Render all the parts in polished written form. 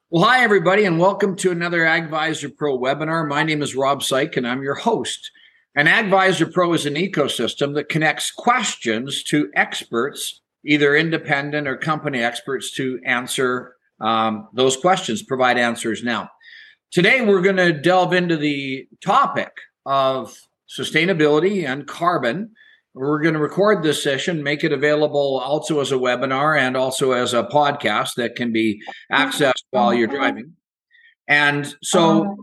Well, hi, everybody, and welcome to another AgVisor Pro webinar. My name is Rob Syke, and I'm your host. And AgVisor Pro is an ecosystem that connects questions to experts, either independent or company experts, to answer those questions, provide answers now. Today, we're going to delve into the topic of sustainability and carbon. We're going to record this session, make it available also as a webinar and also as a podcast that can be accessed while you're driving. And so,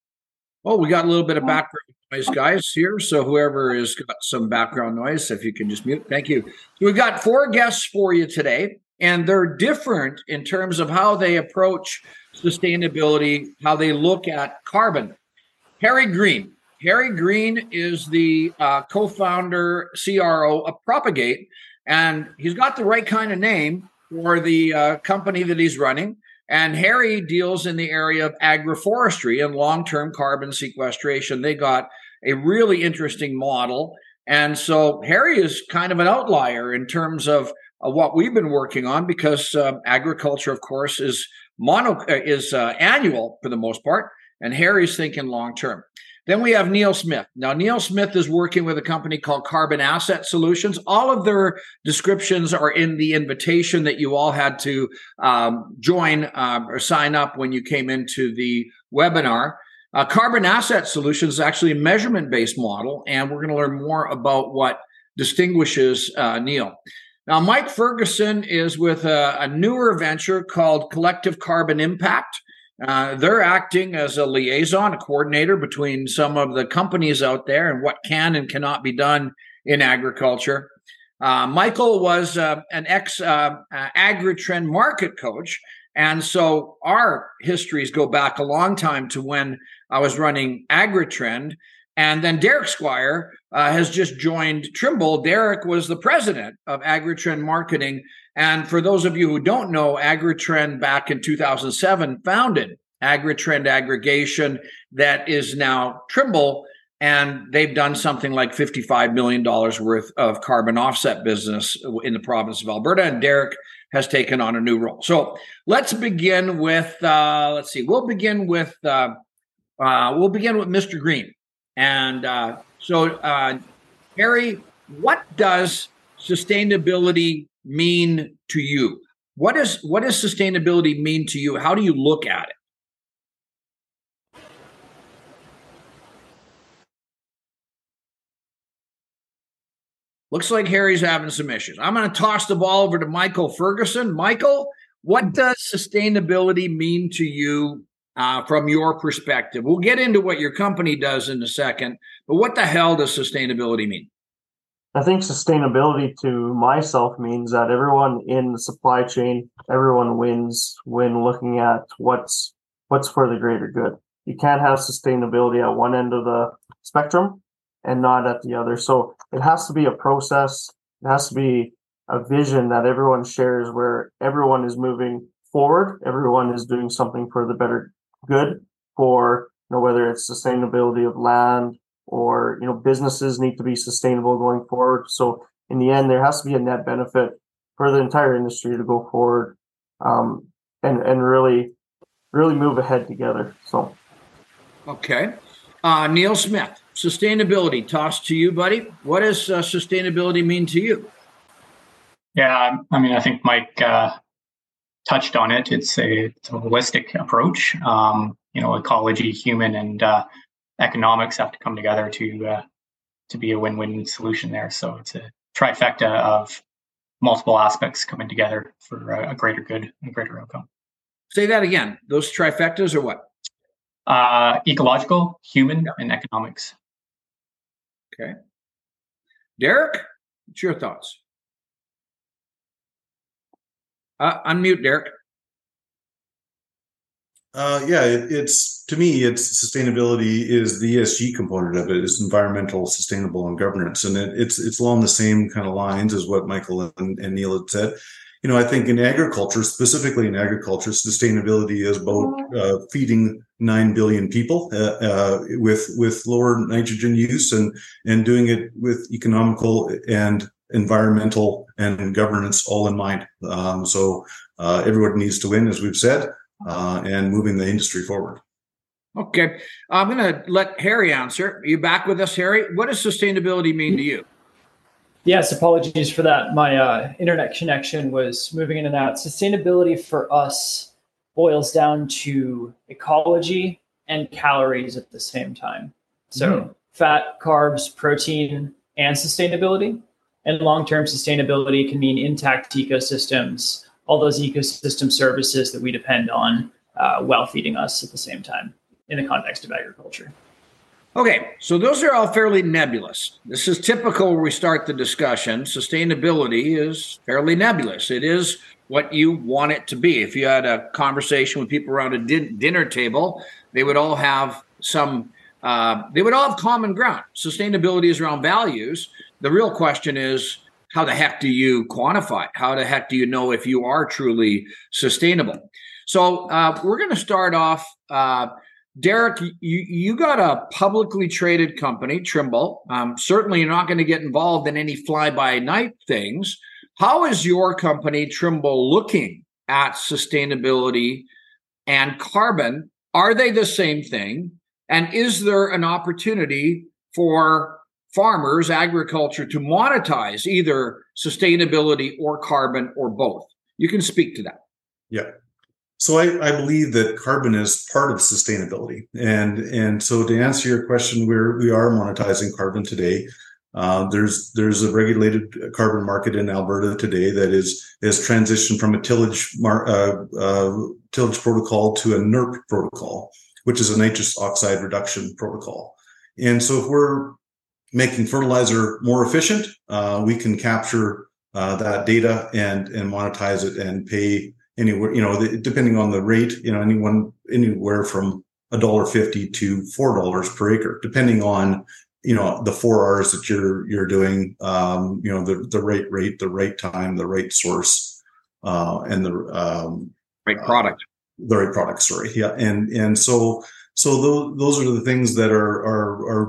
we got a little bit of background noise, guys, here. So whoever has got some background noise, if you can just mute, thank you. So we've got 4 guests for you today, and they're different in terms of how they approach sustainability, how they look at carbon. Harry Green. Harry Green is the co-founder, CRO of Propagate, and he's got the right kind of name for the company that he's running. And Harry deals in the area of agroforestry and long-term carbon sequestration. They got a really interesting model. And so Harry is kind of an outlier in terms of what we've been working on, because agriculture, of course, is annual for the most part, and Harry's thinking long-term. Then we have Neil Smith. Now, Neil Smith is working with a company called Carbon Asset Solutions. All of their descriptions are in the invitation that you all had to join or sign up when you came into the webinar. Carbon Asset Solutions is actually a measurement-based model, and we're going to learn more about what distinguishes Neil. Now, Mike Ferguson is with a newer venture called Collective Carbon Impact. They're acting as a liaison, a coordinator between some of the companies out there and what can and cannot be done in agriculture. Michael was an ex-AgriTrend market coach. And so our histories go back a long time to when I was running AgriTrend. And then Derek Squire has just joined Trimble. Derek was the president of AgriTrend Marketing. And for those of you who don't know, AgriTrend back in 2007 founded AgriTrend Aggregation, that is now Trimble. And they've done something like $55 million worth of carbon offset business in the province of Alberta. And Derek has taken on a new role. So let's begin with, we'll begin with Mr. Green. And Harry, what does sustainability mean to you? What does sustainability mean to you? How do you look at it? Looks like Harry's having some issues. I'm going to toss the ball over to Michael Ferguson. Michael, what does sustainability mean to you from your perspective? We'll get into what your company does in a second, but what the hell does sustainability mean? I think sustainability to myself means that everyone in the supply chain, everyone wins when looking at what's for the greater good. You can't have sustainability at one end of the spectrum and not at the other. So it has to be a process. It has to be a vision that everyone shares, where everyone is moving forward. Everyone is doing something for the better good, for whether it's sustainability of land, or businesses need to be sustainable going forward. So in the end, there has to be a net benefit for the entire industry to go forward, and really move ahead together. So, okay, Neil Smith, sustainability, tossed to you, buddy. What does sustainability mean to you? Yeah, I mean, I think Mike touched on it. It's a holistic approach. Ecology, human, and economics have to come together to be a win-win solution there. So it's a trifecta of multiple aspects coming together for a greater good and a greater outcome. Say that again. Those trifectas are what? Ecological, human, and economics. Okay. Derek, what's your thoughts? Unmute, Derek. It's to me, sustainability is the ESG component of it. It's environmental, sustainable, and governance, and it's along the same kind of lines as what Michael and Neil had said. I think in agriculture, specifically in agriculture, sustainability is about feeding 9 billion people with lower nitrogen use and doing it with economical and environmental and governance all in mind. So everyone needs to win, as we've said. and moving the industry forward. Okay. I'm going to let Harry answer. Are you back with us, Harry? What does sustainability mean to you? Yes, apologies for that. My internet connection was moving in and out. Sustainability for us boils down to ecology and calories at the same time. So fat, carbs, protein, and sustainability. And long-term sustainability can mean intact ecosystems, all those ecosystem services that we depend on while feeding us at the same time in the context of agriculture. Okay, so those are all fairly nebulous. This is typical where we start the discussion. Sustainability is fairly nebulous. It is what you want it to be. If you had a conversation with people around a dinner table, they would all have common ground. Sustainability is around values. The real question is, how the heck do you quantify it? How the heck do you know if you are truly sustainable? So we're going to start off. Derek, you got a publicly traded company, Trimble. Certainly, you're not going to get involved in any fly-by-night things. How is your company, Trimble, looking at sustainability and carbon? Are they the same thing? And is there an opportunity for farmers, agriculture, to monetize either sustainability or carbon or both? You can speak to that. Yeah. So I believe that carbon is part of sustainability. And so to answer your question, we are monetizing carbon today. There's a regulated carbon market in Alberta today that is transitioned from a tillage protocol to a NERP protocol, which is a nitrous oxide reduction protocol. And so if we're making fertilizer more efficient, we can capture that data and monetize it and pay anywhere, depending on the rate, anywhere from $1.50 to $4 per acre, depending on, the 4 R's that you're doing, the right rate, the right time, the right source, and the right product. The right product, sorry. Yeah. And so those are the things that are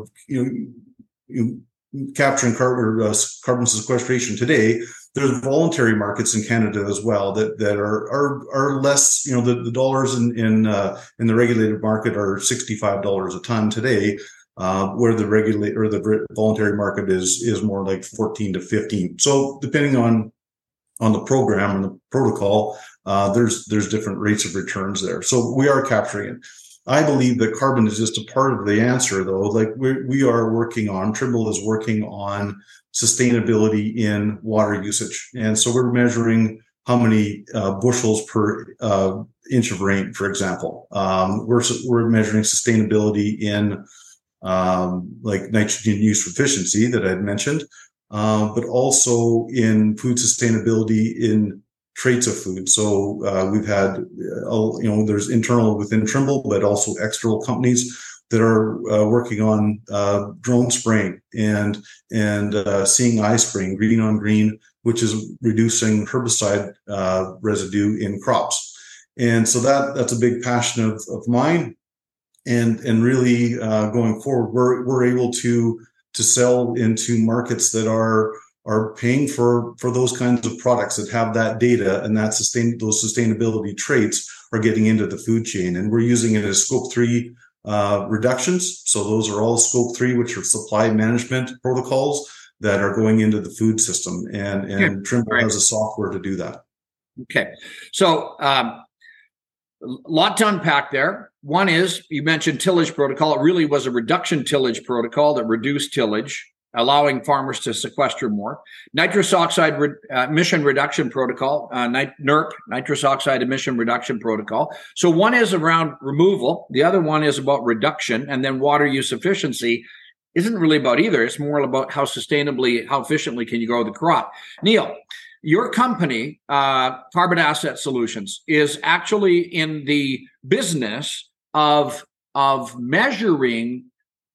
capturing carbon sequestration today. There's voluntary markets in Canada as well that are less. The dollars in the regulated market are $65 a ton today, where the voluntary market is more like 14 to 15. So depending on the program and the protocol, there's different rates of returns there. So we are capturing it. I believe that carbon is just a part of the answer, though. Like we are working on, Trimble is working on sustainability in water usage. And so we're measuring how many bushels per inch of rain, for example. We're measuring sustainability in like nitrogen use efficiency that I'd mentioned, but also in food sustainability in traits of food. So we've had, there's internal within Trimble, but also external companies that are working on drone spraying and seeing eye spraying, green on green, which is reducing herbicide residue in crops. And so that's a big passion of mine. And really going forward, we're able to sell into markets that are paying for those kinds of products that have that data, and that those sustainability traits are getting into the food chain. And we're using it as Scope 3 reductions. So those are all Scope 3, which are supply management protocols that are going into the food system. And Trimble has a software to do that. Okay. So a lot to unpack there. One is, you mentioned tillage protocol. It really was a reduction tillage protocol that reduced tillage, allowing farmers to sequester more. Nitrous oxide emission reduction protocol, NERP, nitrous oxide emission reduction protocol. So one is around removal. The other one is about reduction. And then water use efficiency isn't really about either. It's more about how efficiently can you grow the crop. Neil, your company, Carbon Asset Solutions, is actually in the business of measuring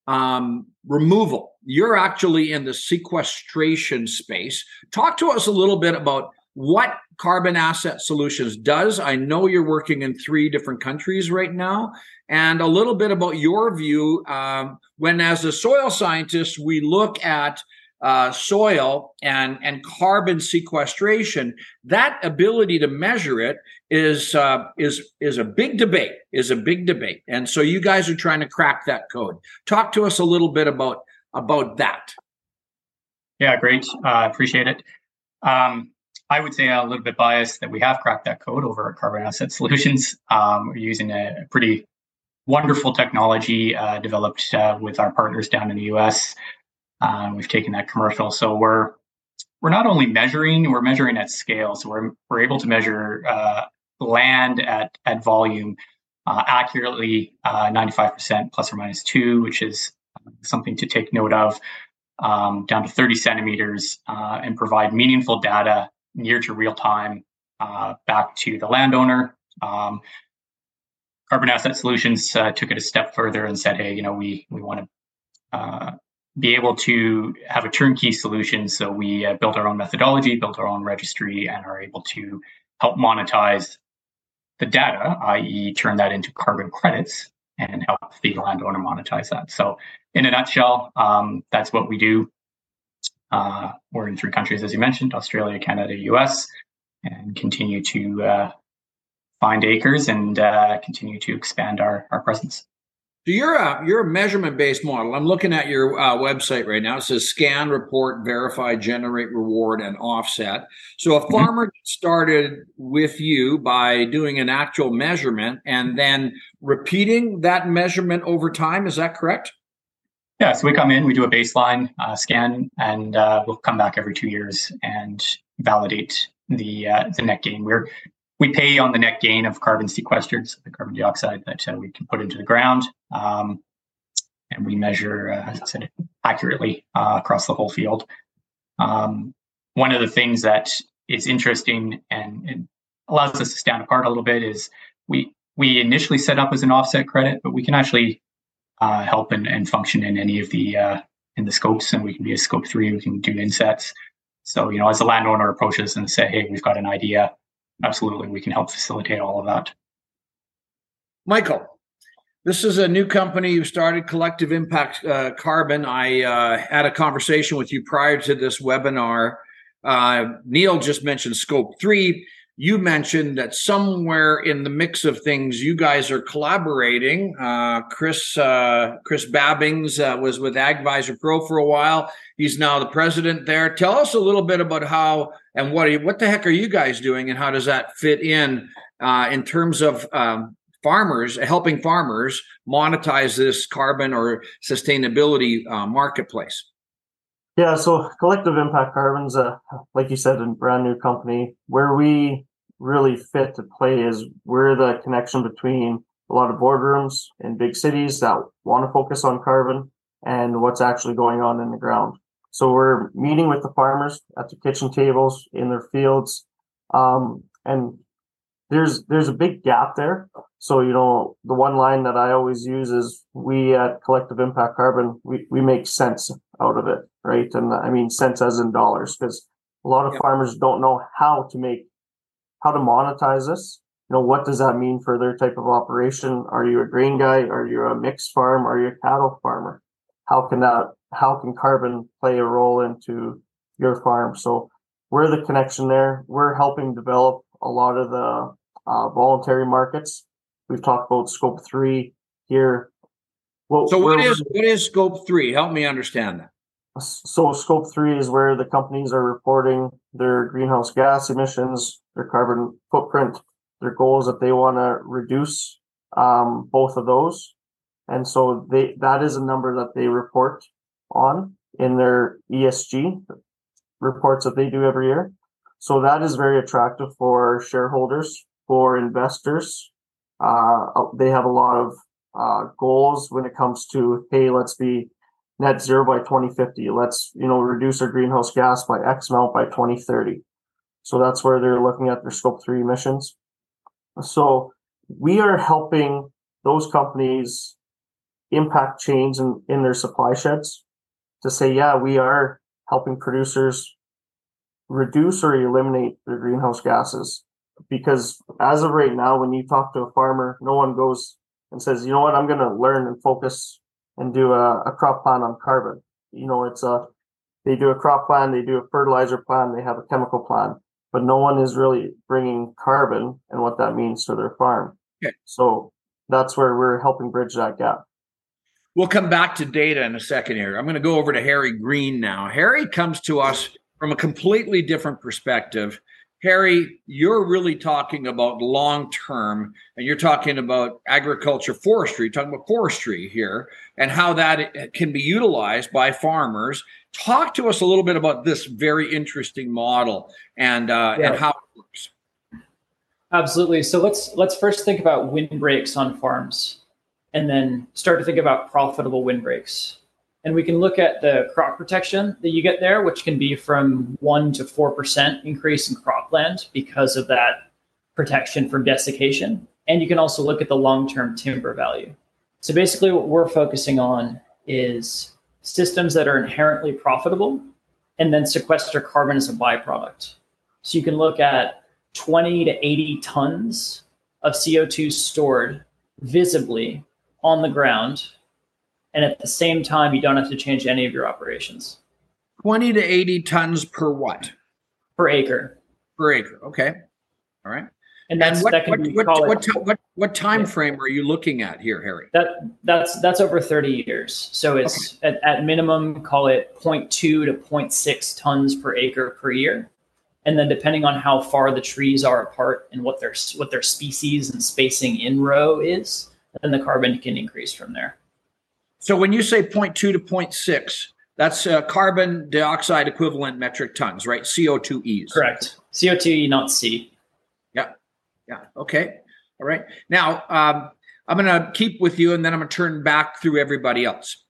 removal. You're actually in the sequestration space. Talk to us a little bit about what Carbon Asset Solutions does. I know you're working in 3 different countries right now, and a little bit about your view when, as a soil scientist, we look at soil and carbon sequestration, that ability to measure it is a big debate. And so you guys are trying to crack that code. Talk to us a little bit about that. Yeah, great. Appreciate it. I would say a little bit biased that we have cracked that code over at Carbon Asset Solutions. We're using a pretty wonderful technology developed with our partners down in the US. We've taken that commercial. So we're not only measuring, we're measuring at scale. So we're able to measure land at volume accurately, 95% plus or minus 2, which is something to take note of, down to 30 centimeters, and provide meaningful data near to real time back to the landowner. Carbon Asset Solutions took it a step further and said, hey, we want to be able to have a turnkey solution. So we built our own methodology, built our own registry, and are able to help monetize the data, i.e. turn that into carbon credits and help the landowner monetize that. So in a nutshell, that's what we do. We're in 3 countries, as you mentioned, Australia, Canada, US, and continue to find acres and continue to expand our presence. So you're a measurement-based model. I'm looking at your website right now. It says scan, report, verify, generate, reward, and offset. So a farmer started with you by doing an actual measurement and then repeating that measurement over time. Is that correct? Yeah, so we come in, we do a baseline scan, and we'll come back every 2 years and validate the net gain. We pay on the net gain of carbon sequestered, so the carbon dioxide that we can put into the ground, and we measure, as I said, accurately across the whole field. One of the things that is interesting and allows us to stand apart a little bit is we initially set up as an offset credit, but we can actually help and function in any of the in the scopes, and we can be a scope 3. We can do insets. So as the landowner approaches and say, "Hey, we've got an idea," absolutely, we can help facilitate all of that. Michael, this is a new company you started, Collective Impact Carbon. I had a conversation with you prior to this webinar. Neil just mentioned scope 3. You mentioned that somewhere in the mix of things, you guys are collaborating. Chris Babbings was with AgVisor Pro for a while. He's now the president there. Tell us a little bit about how and what the heck are you guys doing, and how does that fit in terms of farmers, helping farmers monetize this carbon or sustainability marketplace? Yeah, so Collective Impact Carbon's, like you said, a brand new company. Where we really fit to play is we're the connection between a lot of boardrooms in big cities that want to focus on carbon and what's actually going on in the ground. So we're meeting with the farmers at the kitchen tables in their fields, and there's a big gap there. So the one line that I always use is we at Collective Impact Carbon we make sense out of it, right? And I mean sense as in dollars, because a lot of farmers don't know how to monetize this. What does that mean for their type of operation? Are you a grain guy? Are you a mixed farm? Are you a cattle farmer? How can carbon play a role into your farm? So we're the connection there. We're helping develop a lot of the voluntary markets. We've talked about scope 3 here. So what is scope 3? Help me understand that. So scope 3 is where the companies are reporting their greenhouse gas emissions, their carbon footprint, their goals that they want to reduce, both of those. And so that is a number that they report on in their ESG reports that they do every year. So that is very attractive for shareholders, for investors. They have a lot of goals when it comes to, hey, let's be net zero by 2050. Let's, reduce our greenhouse gas by X amount by 2030. So that's where they're looking at their scope 3 emissions. So we are helping those companies impact change in their supply sheds to say, yeah, we are helping producers reduce or eliminate their greenhouse gases. Because as of right now, when you talk to a farmer, no one goes and says, you know what, I'm going to learn and focus and do a crop plan on carbon. It's They do a crop plan, they do a fertilizer plan, they have a chemical plan, but no one is really bringing carbon and what that means to their farm. Okay. So that's where we're helping bridge that gap. We'll come back to data in a second here. I'm going to go over to Harry Green now. Harry comes to us from a completely different perspective. Harry, you're really talking about long-term, and you're talking about agriculture, forestry, you're talking about forestry here, and how that can be utilized by farmers. Talk to us a little bit about this very interesting model and how it works. Absolutely. So let's first think about windbreaks on farms, and then start to think about profitable windbreaks. And we can look at the crop protection that you get there, which can be from 1% to 4% increase in cropland because of that protection from desiccation. And you can also look at the long-term timber value. So basically what we're focusing on is systems that are inherently profitable and then sequester carbon as a byproduct. So you can look at 20 to 80 tons of CO2 stored visibly on the ground, and at the same time, you don't have to change any of your operations. 20 to 80 tons per what? Per acre. Per acre. Okay. All right. And that's what time frame are you looking at here, Harry? That's over 30 years. So it's at minimum, call it 0.2 to 0.6 tons per acre per year. And then depending on how far the trees are apart and what their species and spacing in row is, then the carbon can increase from there. So when you say 0.2 to 0.6, that's carbon dioxide equivalent metric tons, right? CO2es. Correct. CO2e, not C. Yeah. Yeah. Okay. All right. Now, I'm going to keep with you, and then I'm going to turn back through everybody else.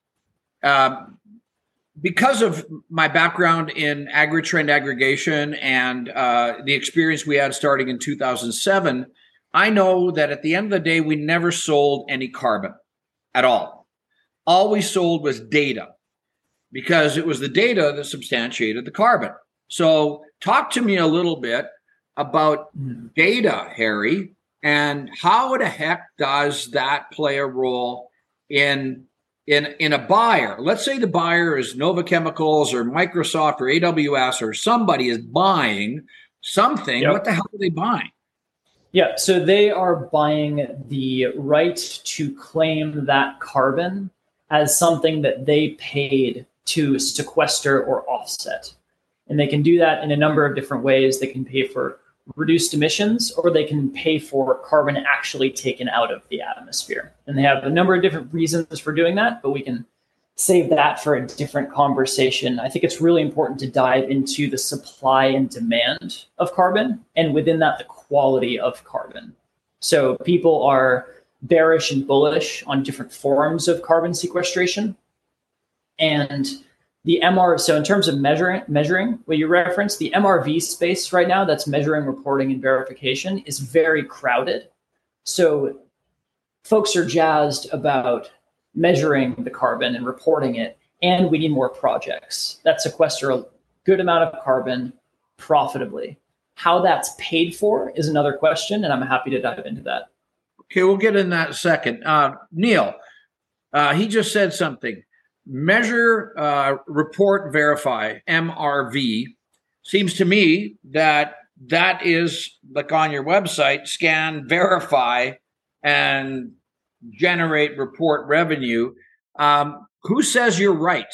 Because of my background in agri-trend aggregation and the experience we had starting in 2007, I know that at the end of the day, we never sold any carbon at all. All we sold was data, because it was the data that substantiated the carbon. So talk to me a little bit about data, Harry, and how the heck does that play a role in a buyer? Let's say the buyer is Nova Chemicals or Microsoft or AWS, or somebody is buying something. Yep. What the hell are they buying? Yeah, so they are buying the right to claim that carbon as something that they paid to sequester or offset. And they can do that in a number of different ways. They can pay for reduced emissions, or they can pay for carbon actually taken out of the atmosphere. And they have a number of different reasons for doing that, but we can save that for a different conversation. I think it's really important to dive into the supply and demand of carbon, and within that, the quality of carbon. So people are bearish and bullish on different forms of carbon sequestration. And the so in terms of measuring what you referenced, the MRV space right now that's measuring, reporting, and verification is very crowded. So folks are jazzed about measuring the carbon and reporting it, and we need more projects that sequester a good amount of carbon profitably. How that's paid for is another question, and I'm happy to dive into that. Okay, we'll get in that second. Neil, he just said something. Measure, report, verify, MRV. Seems to me that is like on your website, scan, verify, and generate report revenue. Who says you're right?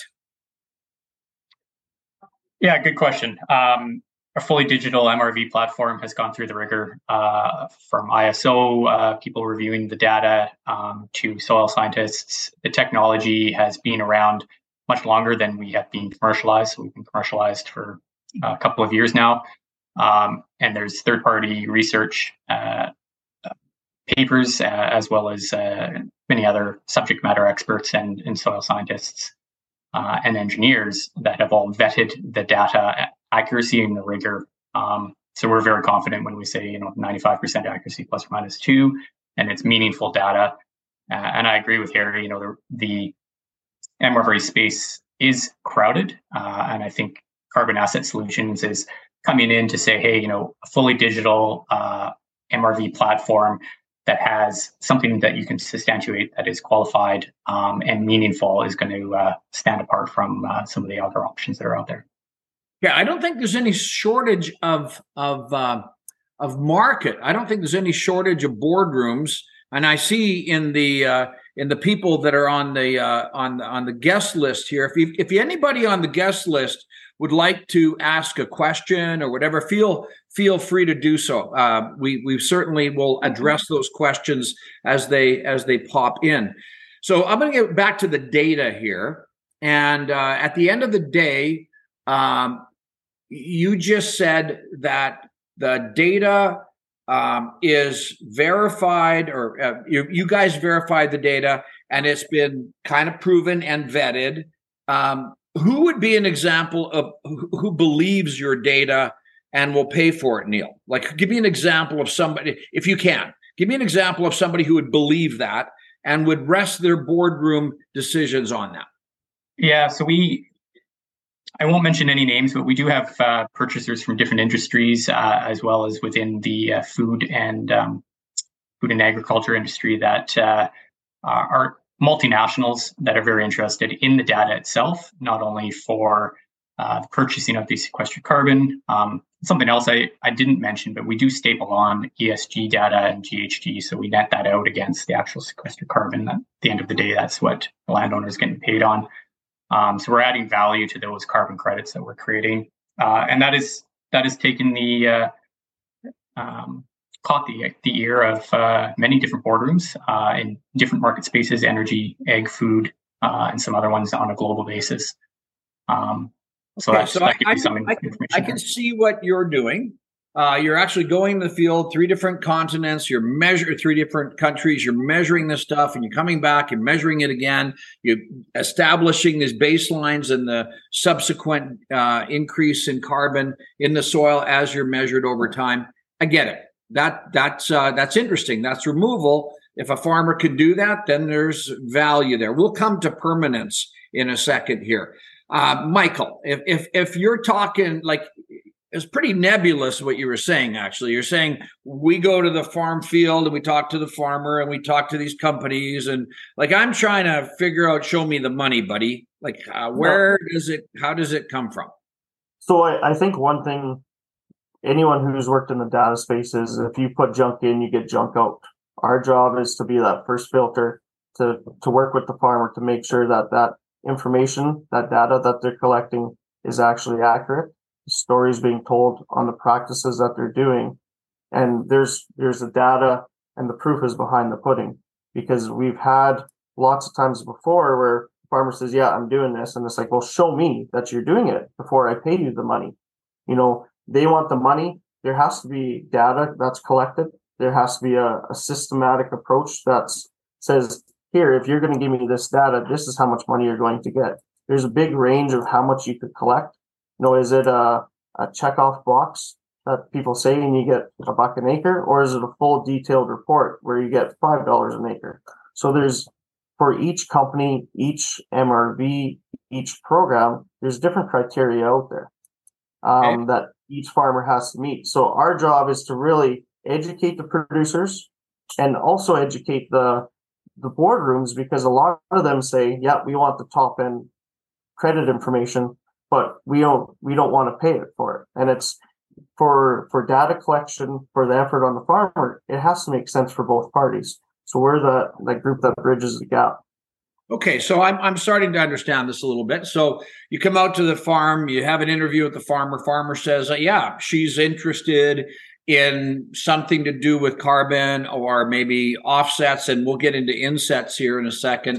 Yeah, good question. Our fully digital MRV platform has gone through the rigor from ISO, people reviewing the data, to soil scientists. The technology has been around much longer than we have been commercialized. So we've been commercialized for a couple of years now. And there's third-party research papers, as well as many other subject matter experts and soil scientists and engineers that have all vetted the data accuracy and the rigor. So we're very confident when we say 95% accuracy plus or minus 2, and it's meaningful data. And I agree with Harry. The MRV space is crowded, and I think Carbon Asset Solutions is coming in to say, hey, a fully digital MRV platform that has something that you can substantiate that is qualified and meaningful is going to stand apart from some of the other options that are out there. Yeah, I don't think there's any shortage of market. I don't think there's any shortage of boardrooms, and I see in the people that are on the guest list here. If anybody on the guest list would like to ask a question or whatever, feel free to do so. We certainly will address those questions as they pop in. So I'm going to get back to the data here, and at the end of the day, you just said that the data is verified, or you guys verified the data, and it's been kind of proven and vetted. Who would be an example of who believes your data and will pay for it, Neil? Like, give me an example of somebody, if you can. Give me an example of somebody who would believe that and would rest their boardroom decisions on that. Yeah, so I won't mention any names, but we do have purchasers from different industries, as well as within the food and agriculture industry that are multinationals that are very interested in the data itself, not only for the purchasing of the sequestered carbon. Something else I didn't mention, but we do staple on ESG data and GHG, so we net that out against the actual sequestered carbon. At the end of the day, that's what the landowner is getting paid on. So we're adding value to those carbon credits that we're creating, and that is taken caught the ear of many different boardrooms in different market spaces, energy, ag, food, and some other ones on a global basis. So that gives you some information. I can see what you're doing. You're actually going to the field, 3 different continents. You're measuring 3 different countries. You're measuring this stuff, and you're coming back and measuring it again. You're establishing these baselines and the subsequent increase in carbon in the soil as you're measured over time. I get it. That's interesting. That's removal. If a farmer could do that, then there's value there. We'll come to permanence in a second here. Michael, if you're talking, like, it's pretty nebulous what you were saying, actually. You're saying we go to the farm field and we talk to the farmer and we talk to these companies, and like, I'm trying to figure out, show me the money, buddy. Like, how does it come from? So I think one thing, anyone who's worked in the data space, is if you put junk in, you get junk out. Our job is to be that first filter to work with the farmer to make sure that information, that data that they're collecting is actually accurate. The stories being told on the practices that they're doing. And there's the data, and the proof is behind the pudding, because we've had lots of times before where the farmer says, yeah, I'm doing this. And it's like, well, show me that you're doing it before I pay you the money. They want the money. There has to be data that's collected. There has to be a systematic approach that says, here, if you're going to give me this data, this is how much money you're going to get. There's a big range of how much you could collect. Is it a checkoff box that people say and you get $1 an acre, or is it a full detailed report where you get $5 an acre? So there's, for each company, each MRV, each program, there's different criteria out there that each farmer has to meet. So our job is to really educate the producers and also educate the boardrooms, because a lot of them say, yeah, we want the top end credit information, but we don't want to pay it for it. And it's for data collection, for the effort on the farmer, it has to make sense for both parties. So we're the group that bridges the gap. Okay, so I'm starting to understand this a little bit. So you come out to the farm, you have an interview with the farmer. Farmer says, yeah, she's interested in something to do with carbon or maybe offsets, and we'll get into insets here in a second,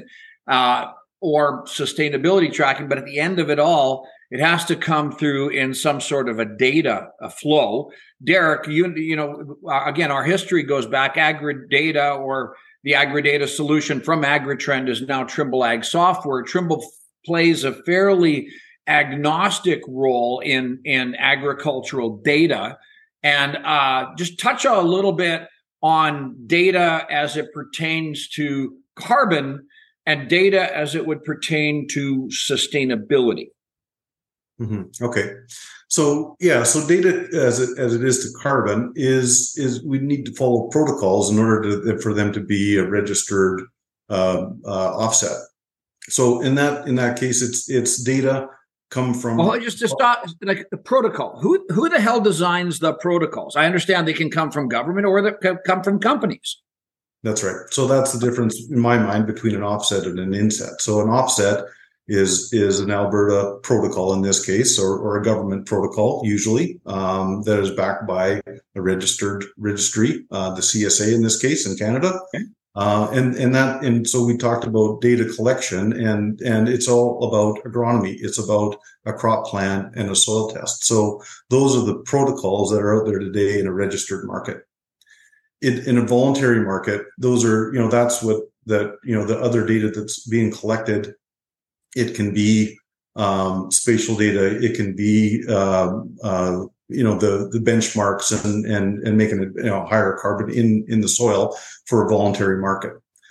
or sustainability tracking. But at the end of it all, it has to come through in some sort of a flow. Derek, again, our history goes back. AgriData, or the AgriData solution from AgriTrend, is now Trimble Ag Software. Trimble plays a fairly agnostic role in agricultural data. And just touch a little bit on data as it pertains to carbon and data as it would pertain to sustainability. Mm-hmm. Okay. So data as it is to carbon is we need to follow protocols in order for them to be a registered offset. So in that case, it's data come from. Well, just to stop, like the protocol. Who the hell designs the protocols? I understand they can come from government or they can come from companies. That's right. So that's the difference in my mind between an offset and an inset. So an offset is an Alberta protocol in this case, or a government protocol usually, that is backed by a registered registry, the CSA in this case in Canada. Okay. And so we talked about data collection, and it's all about agronomy. It's about a crop plan and a soil test. So those are the protocols that are out there today in a registered market. In a voluntary market, those are, that's what the other data that's being collected. It can be spatial data. It can be the benchmarks and making it higher carbon in the soil for a voluntary market.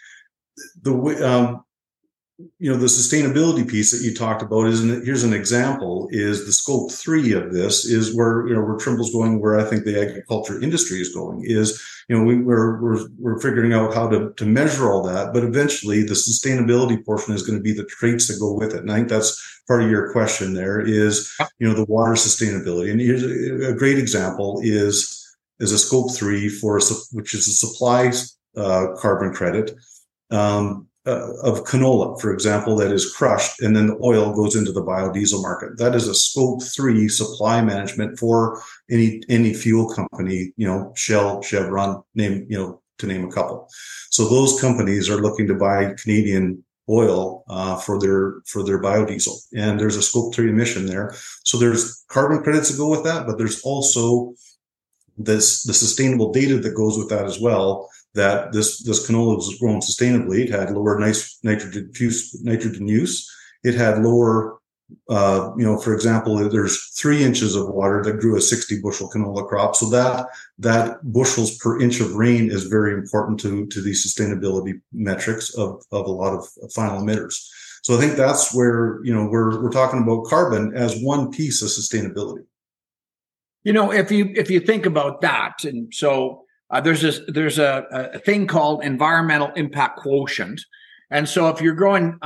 The sustainability piece that you talked about here's an example, is the scope 3 of this is where Trimble's going, where I think the agriculture industry is going, is, we're figuring out how to measure all that, but eventually the sustainability portion is going to be the traits that go with it. And I think that's part of your question there is, the water sustainability. And here's a great example is a scope 3 which is a supply carbon credit, of canola, for example, that is crushed, and then the oil goes into the biodiesel market. That is a scope 3 supply management for any fuel company, Shell, Chevron, to name a couple. So those companies are looking to buy Canadian oil for their biodiesel, and there's a scope 3 emission there. So there's carbon credits that go with that, but there's also the sustainable data that goes with that as well, that this canola was grown sustainably. It had lower nitrogen use. It had lower, for example, there's 3 inches of water that grew a 60 bushel canola crop. So that bushels per inch of rain is very important to the sustainability metrics of a lot of final emitters. So I think that's where, we're talking about carbon as one piece of sustainability. If you think about that, and so there's a thing called environmental impact quotient, and so if you're growing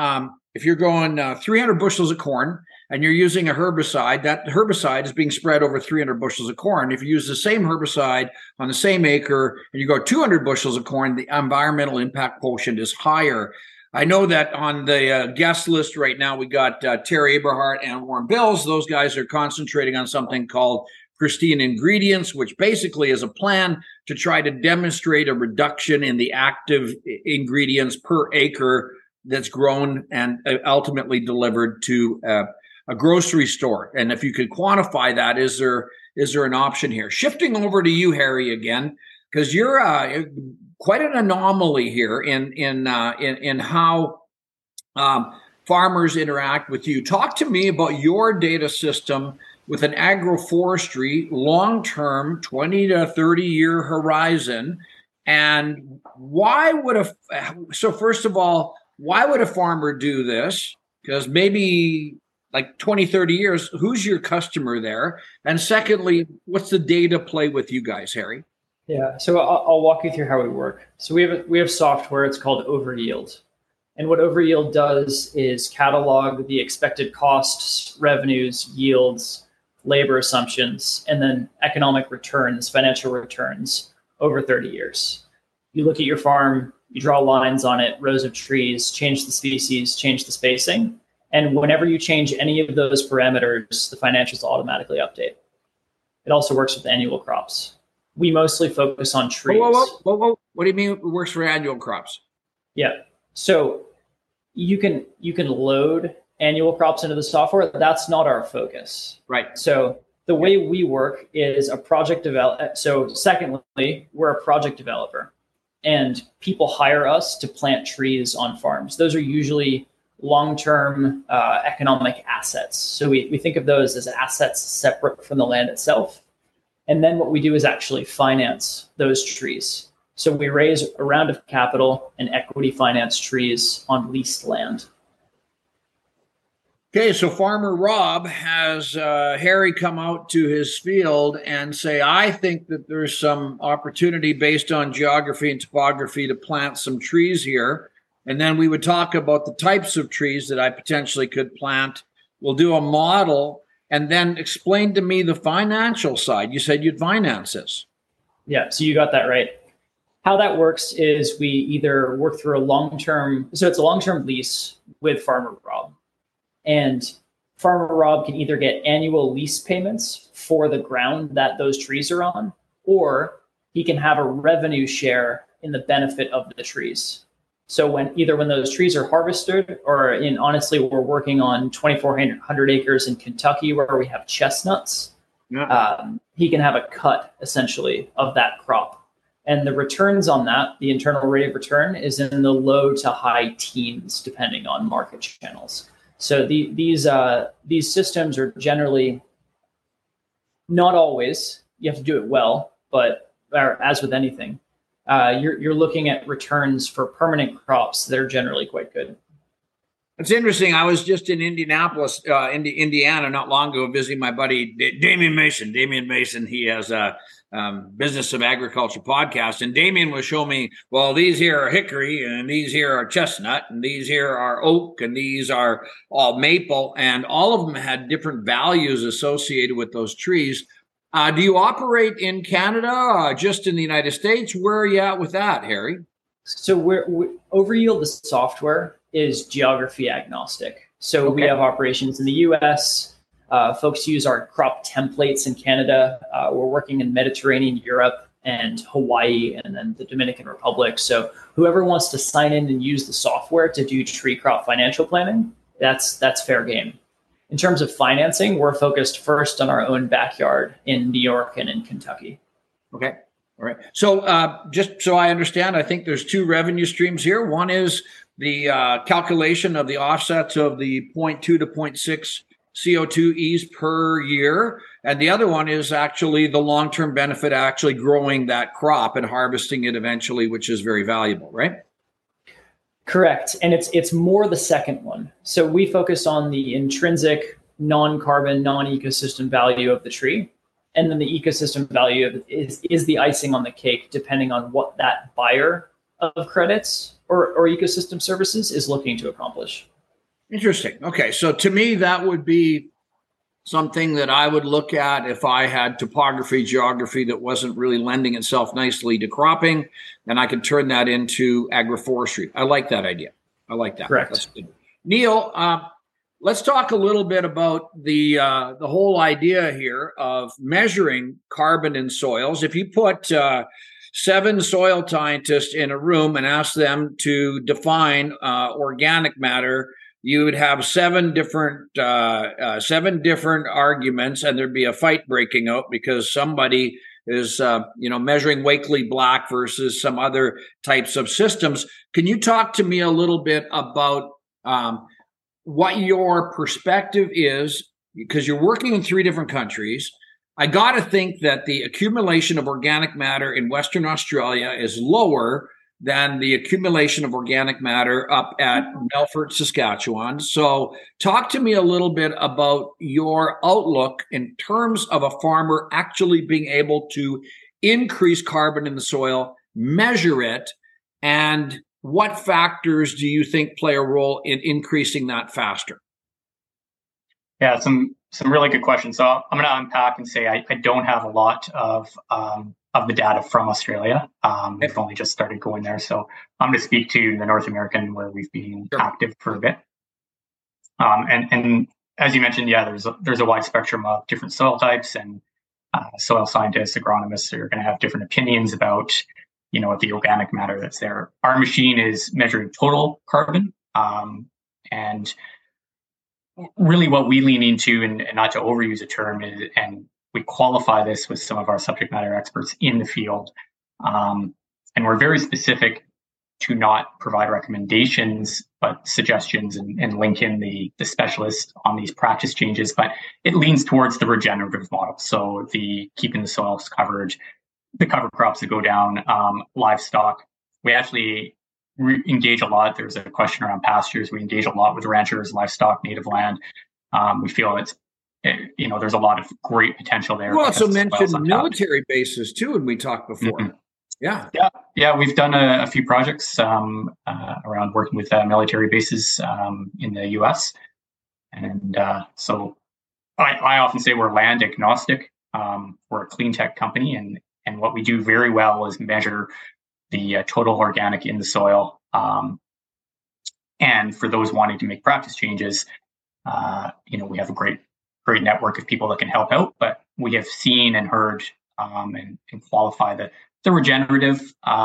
300 bushels of corn and you're using a herbicide, that herbicide is being spread over 300 bushels of corn. If you use the same herbicide on the same acre and you grow 200 bushels of corn, the environmental impact quotient is higher. I know that on the guest list right now, we got Terry Aberhart and Warren Bills. Those guys are concentrating on something called Pristine Ingredients, which basically is a plan to try to demonstrate a reduction in the active ingredients per acre that's grown and ultimately delivered to a grocery store. And if you could quantify that, is there an option here? Shifting over to you, Harry, again, because you're quite an anomaly here in how farmers interact with you. Talk to me about your data system with an agroforestry long-term 20 to 30-year horizon. And first of all, why would a farmer do this? Because maybe like 20, 30 years, who's your customer there? And secondly, what's the data play with you guys, Harry? Yeah, so I'll walk you through how we work. So we have software, it's called Overyield. And what Overyield does is catalog the expected costs, revenues, yields, labor assumptions, and then economic returns, financial returns over 30 years. You look at your farm, you draw lines on it, rows of trees, change the species, change the spacing. And whenever you change any of those parameters, the financials automatically update. It also works with annual crops. We mostly focus on trees. Whoa. What do you mean it works for annual crops? Yeah. So you can load annual crops into the software. That's not our focus. Right. So the way we work is a project develop. So secondly, we're a project developer, and people hire us to plant trees on farms. Those are usually long-term economic assets. So we think of those as assets separate from the land itself. And then what we do is actually finance those trees. So we raise a round of capital and equity finance trees on leased land. Okay, so Farmer Rob has Harry come out to his field and say, I think that there's some opportunity based on geography and topography to plant some trees here. And then we would talk about the types of trees that I potentially could plant. We'll do a model and then explain to me the financial side. You said you'd finance this. Yeah, so you got that right. How that works is we either work through so it's a long-term lease with Farmer Rob. And Farmer Rob can either get annual lease payments for the ground that those trees are on, or he can have a revenue share in the benefit of the trees. So when those trees are harvested, or honestly, we're working on 2,400 acres in Kentucky where we have chestnuts, he can have a cut essentially of that crop. And the returns on that, the internal rate of return, is in the low to high teens, depending on market channels. So these systems are generally, not always, you have to do it well, but as with anything, you're looking at returns for permanent crops that are generally quite good. It's interesting. I was just in Indianapolis, Indiana, not long ago, visiting my buddy Damian Mason. Damian Mason, he has a Business of Agriculture podcast, and Damian was showing me, well, these here are hickory, and these here are chestnut, and these here are oak, and these are all maple, and all of them had different values associated with those trees. Do you operate in Canada, just in the United States? Where are you at with that, Harry? So Overyield, the software, is geography agnostic. So we have operations in the US. Folks use our crop templates in Canada. We're working in Mediterranean, Europe, and Hawaii, and then the Dominican Republic. So whoever wants to sign in and use the software to do tree crop financial planning, that's fair game. In terms of financing, we're focused first on our own backyard in New York and in Kentucky. Okay. All right. So just so I understand, I think there's two revenue streams here. One is the calculation of the offsets of the 0.2 to 0.6 CO2 per year. And the other one is actually the long-term benefit, actually growing that crop and harvesting it eventually, which is very valuable, right? Correct. And it's more the second one. So we focus on the intrinsic non-carbon, non-ecosystem value of the tree. And then the ecosystem value of it is the icing on the cake, depending on what that buyer of credits or ecosystem services is looking to accomplish. Interesting. Okay. So to me, that would be something that I would look at if I had topography, geography that wasn't really lending itself nicely to cropping, and I could turn that into agroforestry. I like that idea. I like that. Correct. That's good. Neil, let's talk a little bit about the whole idea here of measuring carbon in soils. If you put 7 soil scientists in a room and ask them to define organic matter, you would have 7 different arguments, and there'd be a fight breaking out because somebody is measuring Wakely Black versus some other types of systems. Can you talk to me a little bit about what your perspective is, because you're working in 3 different countries? I got to think that the accumulation of organic matter in Western Australia is lower than the accumulation of organic matter up at Melfort, Saskatchewan. So talk to me a little bit about your outlook in terms of a farmer actually being able to increase carbon in the soil, measure it, and what factors do you think play a role in increasing that faster? Yeah, some really good questions. So I'm going to unpack and say I don't have a lot of the data from Australia. We've only just started going there, so I'm going to speak to the North American where we've been active for a bit. And as you mentioned, yeah, there's a wide spectrum of different soil types, and soil scientists, agronomists are going to have different opinions about the organic matter that's there. Our machine is measuring total carbon, and really what we lean into, and not to overuse a term, is, and we qualify this with some of our subject matter experts in the field, and we're very specific to not provide recommendations, but suggestions, and link in the specialist on these practice changes. But it leans towards the regenerative model, so the keeping the soils covered, the cover crops that go down, livestock. We actually we engage a lot. There's a question around pastures. We engage a lot with ranchers, livestock, native land. We feel there's a lot of great potential there. You also mentioned military bases too, and we talked before. Mm-hmm. Yeah. We've done a few projects around working with military bases in the U.S. And so I often say we're land agnostic. We're a clean tech company, and what we do very well is measure the total organic in the soil. And for those wanting to make practice changes, we have a great network of people that can help out. But we have seen and heard and qualify the regenerative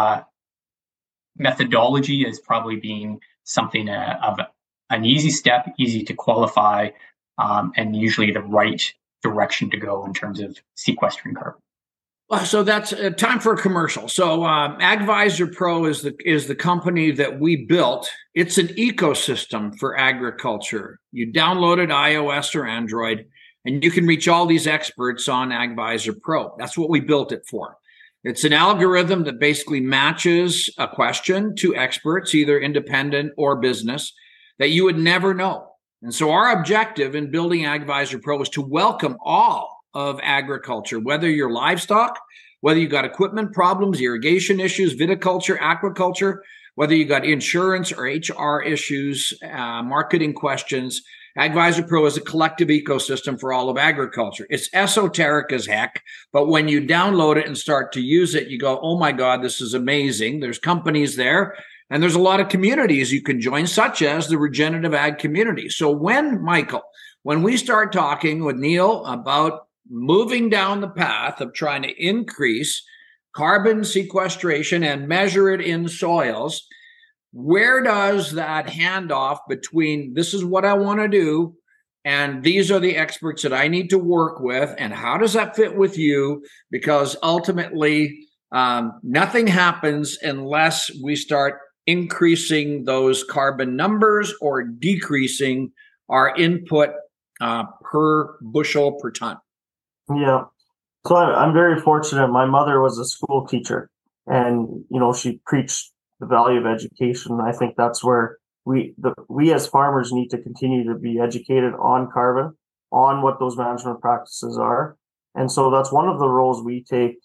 methodology as probably being something of an easy step, easy to qualify, and usually the right direction to go in terms of sequestering carbon. So that's time for a commercial. So AgVisor Pro is the company that we built. It's an ecosystem for agriculture. You download it iOS or Android, and you can reach all these experts on AgVisor Pro. That's what we built it for. It's an algorithm that basically matches a question to experts, either independent or business, that you would never know. And so our objective in building AgVisor Pro is to welcome all of agriculture, whether you're livestock, whether you got equipment problems, irrigation issues, viticulture, aquaculture, whether you got insurance or HR issues, marketing questions. AgVisor Pro is a collective ecosystem for all of agriculture. It's esoteric as heck, but when you download it and start to use it, you go, oh my God, this is amazing. There's companies there, and there's a lot of communities you can join, such as the regenerative ag community. So when we start talking with Neil about moving down the path of trying to increase carbon sequestration and measure it in soils, where does that handoff between this is what I want to do and these are the experts that I need to work with, and how does that fit with you? Because ultimately, nothing happens unless we start increasing those carbon numbers or decreasing our input per bushel per ton. Yeah. So I'm very fortunate. My mother was a school teacher, and she preached the value of education. I think that's where we as farmers need to continue to be educated on carbon, on what those management practices are. And so that's one of the roles we take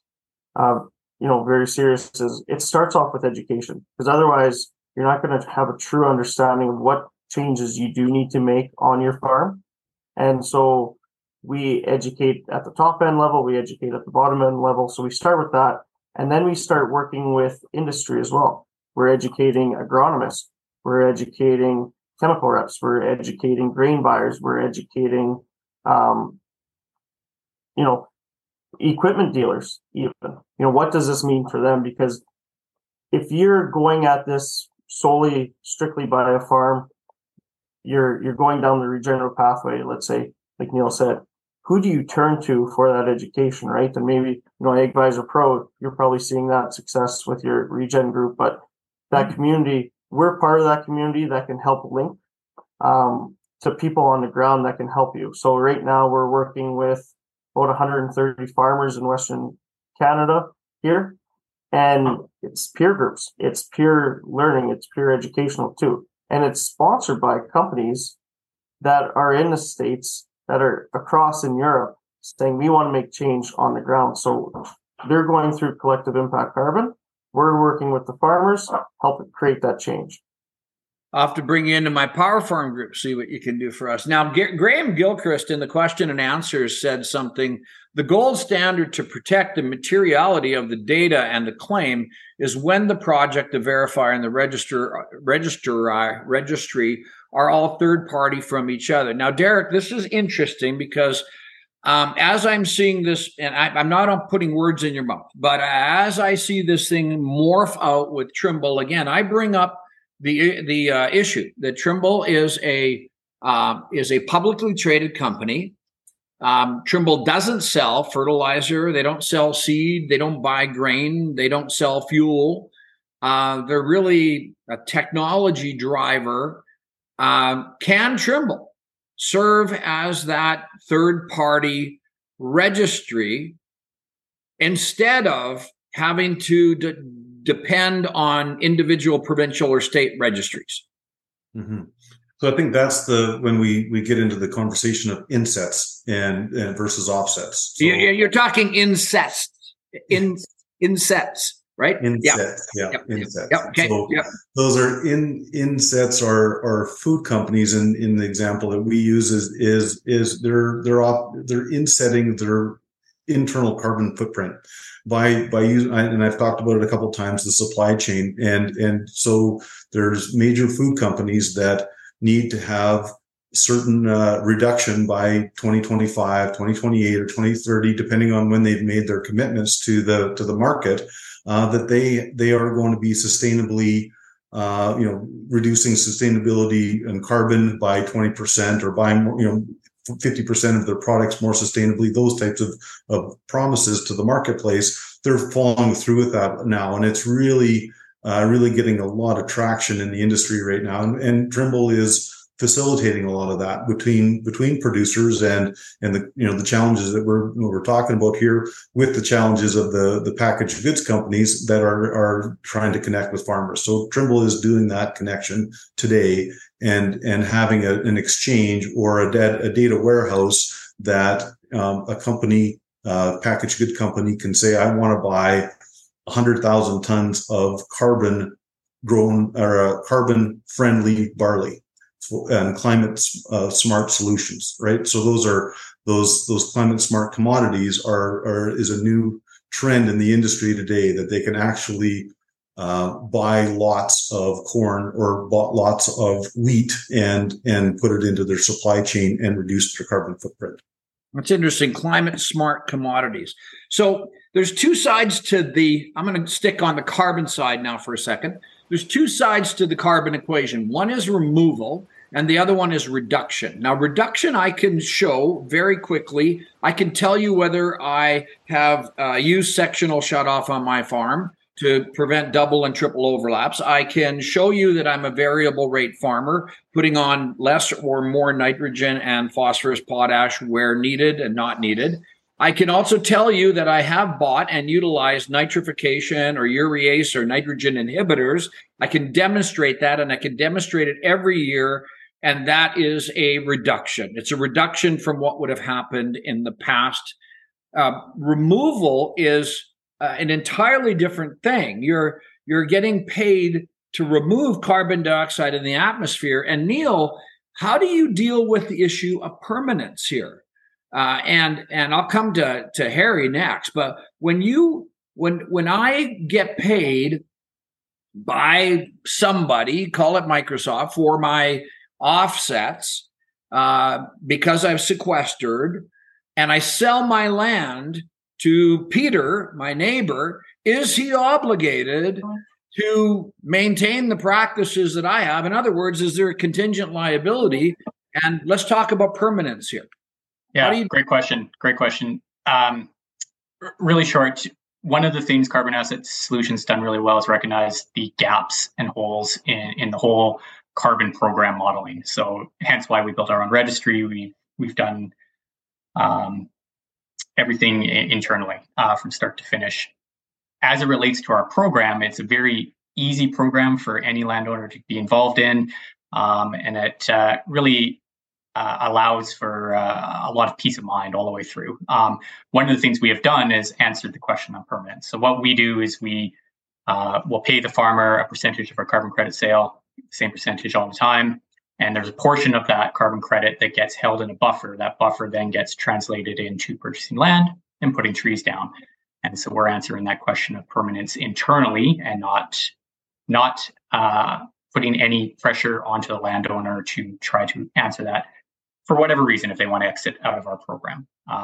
very serious. Is it starts off with education, because otherwise you're not going to have a true understanding of what changes you do need to make on your farm. And so we educate at the top end level, we educate at the bottom end level. So we start with that, and then we start working with industry as well. We're educating agronomists, we're educating chemical reps, we're educating grain buyers, we're educating, equipment dealers even. What does this mean for them? Because if you're going at this strictly by a farm, you're going down the regenerative pathway, let's say, like Neil said. Who do you turn to for that education, right? And maybe, AgVisor Pro, you're probably seeing that success with your regen group, but that community, we're part of that community that can help link to people on the ground that can help you. So right now we're working with about 130 farmers in Western Canada here, and it's peer groups, it's peer learning, it's peer educational too. And it's sponsored by companies that are in the States, that are across in Europe, saying we want to make change on the ground. So they're going through collective impact carbon. We're working with the farmers, help create that change. I'll have to bring you into my Power Farm group, see what you can do for us. Now, Graham Gilchrist in the question and answers said something. The gold standard to protect the materiality of the data and the claim is when the project, the verifier, and the registry are all third party from each other. Now, Derek, this is interesting because as I'm seeing this, and I'm not putting words in your mouth, but as I see this thing morph out with Trimble again, I bring up the issue that Trimble is a publicly traded company. Trimble doesn't sell fertilizer, they don't sell seed, they don't buy grain, they don't sell fuel. They're really a technology driver. Can Trimble serve as that third-party registry instead of having to depend on individual provincial or state registries. Mm-hmm. So I think that's when we get into the conversation of insets and versus offsets. So, you're talking insets, insets, right? Insets, Yep. insets. Yep. Okay. So yep. those are insets are food companies. In the example that we use is they're insetting their internal carbon footprint by using, and I've talked about it a couple of times, the supply chain, and so there's major food companies that need to have certain reduction by 2025, 2028, or 2030, depending on when they've made their commitments to the market, that they are going to be sustainably, reducing sustainability and carbon by 20% or by 50% of their products more sustainably. Those types of promises to the marketplace, they're following through with that now, and it's really getting a lot of traction in the industry right now. And Trimble is facilitating a lot of that between producers and the challenges that we're talking about here, with the challenges of the packaged goods companies that are trying to connect with farmers. So Trimble is doing that connection today and having an exchange or a data warehouse that a company, packaged good company, can say, I want to buy 100,000 tons of carbon grown or carbon friendly barley and climate smart solutions, right? So those climate smart commodities is a new trend in the industry today, that they can actually buy lots of corn or lots of wheat and put it into their supply chain and reduce their carbon footprint. That's interesting. Climate smart commodities. So there's two sides to I'm going to stick on the carbon side now for a second. There's two sides to the carbon equation. One is removal and the other one is reduction. Now, reduction, I can show very quickly. I can tell you whether I have used sectional shutoff on my farm to prevent double and triple overlaps. I can show you that I'm a variable rate farmer, putting on less or more nitrogen and phosphorus, potash where needed and not needed. I can also tell you that I have bought and utilized nitrification or urease or nitrogen inhibitors. I can demonstrate that, and I can demonstrate it every year, and that is a reduction. It's a reduction from what would have happened in the past. Removal is an entirely different thing. You're getting paid to remove carbon dioxide in the atmosphere. And Neil, how do you deal with the issue of permanence here? And I'll come to Harry next. But when I get paid by somebody, call it Microsoft, for my offsets because I've sequestered, and I sell my land to Peter, my neighbor, is he obligated to maintain the practices that I have? In other words, is there a contingent liability? And let's talk about permanence here. Yeah, great question. Really short. One of the things Carbon Asset Solutions done really well is recognize the gaps and holes in the whole carbon program modeling. So hence why we built our own registry. We've done everything internally from start to finish. As it relates to our program, it's a very easy program for any landowner to be involved in, and it really allows for a lot of peace of mind all the way through. One of the things we have done is answered the question on permanence. So what we do is we will pay the farmer a percentage of our carbon credit sale, same percentage all the time. And there's a portion of that carbon credit that gets held in a buffer. That buffer then gets translated into purchasing land and putting trees down. And so we're answering that question of permanence internally and not putting any pressure onto the landowner to try to answer that for whatever reason if they want to exit out of our program.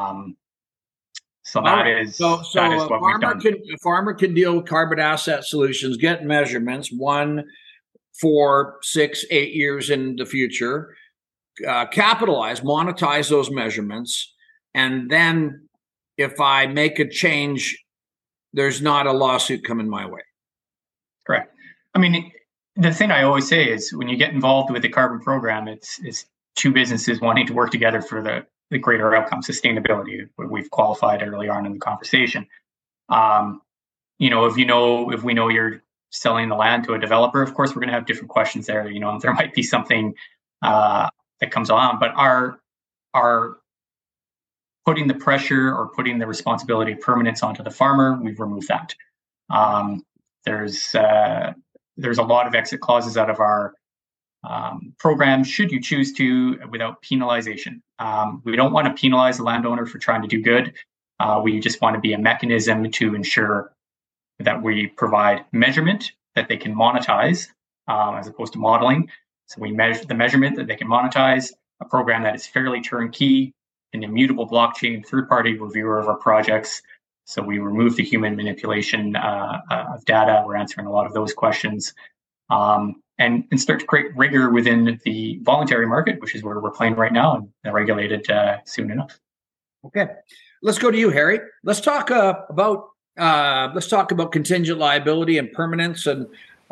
So that is what we've done. A farmer can deal with Carbon Asset Solutions, get measurements, 1, 4, 6, 8 years in the future, capitalize, monetize those measurements, and then if I make a change, there's not a lawsuit coming my way. Correct. I mean, the thing I always say is when you get involved with the carbon program, it's two businesses wanting to work together for the greater outcome, sustainability, what we've qualified early on in the conversation. if we know you're selling the land to a developer, of course, we're going to have different questions there. There might be something that comes along, but our putting the pressure or putting the responsibility of permanence onto the farmer, we've removed that. There's a lot of exit clauses out of our program, should you choose to, without penalization. We don't want to penalize the landowner for trying to do good. We just want to be a mechanism to ensure that we provide measurement that they can monetize, as opposed to modeling. So we measure the measurement that they can monetize, a program that is fairly turnkey, an immutable blockchain third-party reviewer of our projects. So we remove the human manipulation of data. We're answering a lot of those questions, and start to create rigor within the voluntary market, which is where we're playing right now, and regulated soon enough. Okay, let's go to you, Harry. Let's talk about contingent liability and permanence, and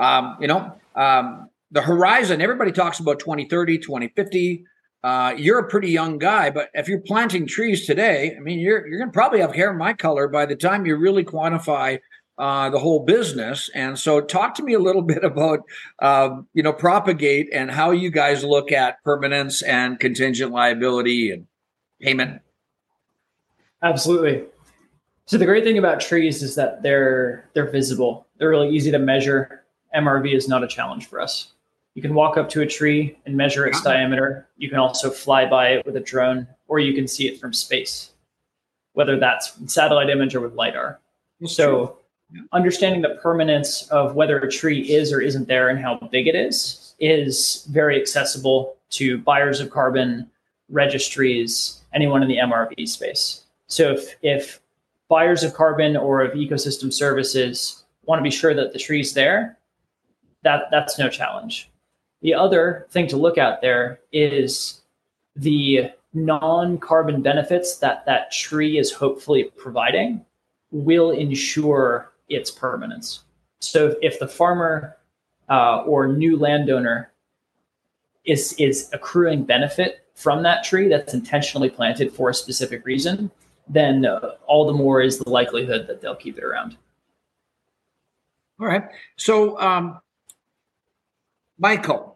the horizon. Everybody talks about 2030, 2050. You're a pretty young guy, but if you're planting trees today, I mean, you're going to probably have hair my color by the time you really quantify the whole business. And so talk to me a little bit about, Propagate and how you guys look at permanence and contingent liability and payment. Absolutely. So the great thing about trees is that they're visible. They're really easy to measure. MRV is not a challenge for us. You can walk up to a tree and measure its diameter. You can also fly by it with a drone, or you can see it from space, whether that's satellite image or with LiDAR. So understanding the permanence of whether a tree is or isn't there and how big it is very accessible to buyers of carbon, registries, anyone in the MRV space. So if buyers of carbon or of ecosystem services want to be sure that the tree's there, that's no challenge. The other thing to look at there is the non-carbon benefits that tree is hopefully providing will ensure its permanence. So if the farmer or new landowner is accruing benefit from that tree that's intentionally planted for a specific reason, then all the more is the likelihood that they'll keep it around. All right. So, Michael,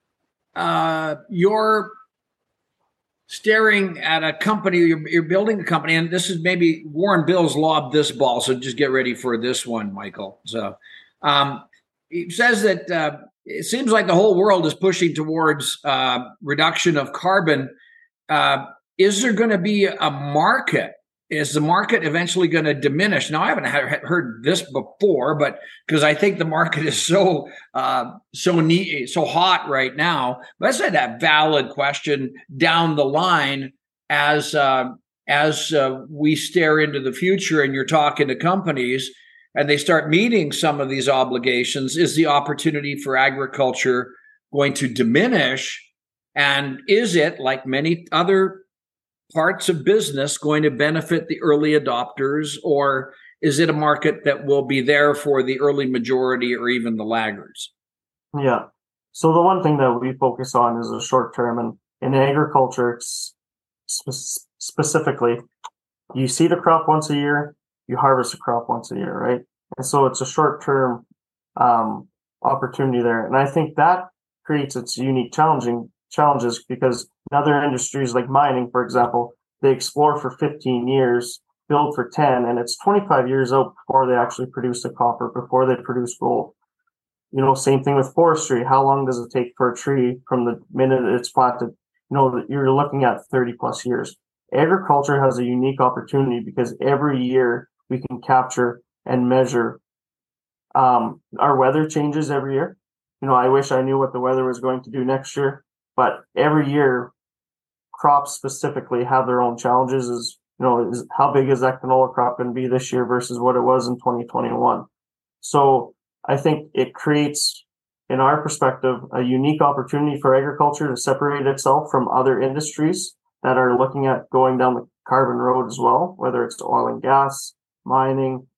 you're staring at a company, you're building a company, and this is maybe Warren Bill's lobbed this ball, so just get ready for this one, Michael. So he says that it seems like the whole world is pushing towards reduction of carbon. Is there going to be a market? Is the market eventually going to diminish? Now, I haven't heard this before, but because I think the market is so hot right now. But that's that valid question down the line as we stare into the future, and you're talking to companies, and they start meeting some of these obligations. Is the opportunity for agriculture going to diminish? And is it, like many other parts of business, going to benefit the early adopters, or is it a market that will be there for the early majority or even the laggards? Yeah. So the one thing that we focus on is the short term, and in agriculture specifically, you seed a crop once a year, you harvest a crop once a year, right? And so it's a short term opportunity there, and I think that creates its unique challenges, because in other industries like mining, for example, they explore for 15 years, build for 10, and it's 25 years out before they actually produce the copper, before they produce gold. Same thing with forestry. How long does it take for a tree from the minute it's planted? You're looking at 30 plus years. Agriculture has a unique opportunity because every year we can capture and measure. Our weather changes every year. I wish I knew what the weather was going to do next year. But every year, crops specifically have their own challenges. Is how big is that canola crop going to be this year versus what it was in 2021? So I think it creates, in our perspective, a unique opportunity for agriculture to separate itself from other industries that are looking at going down the carbon road as well, whether it's oil and gas, mining,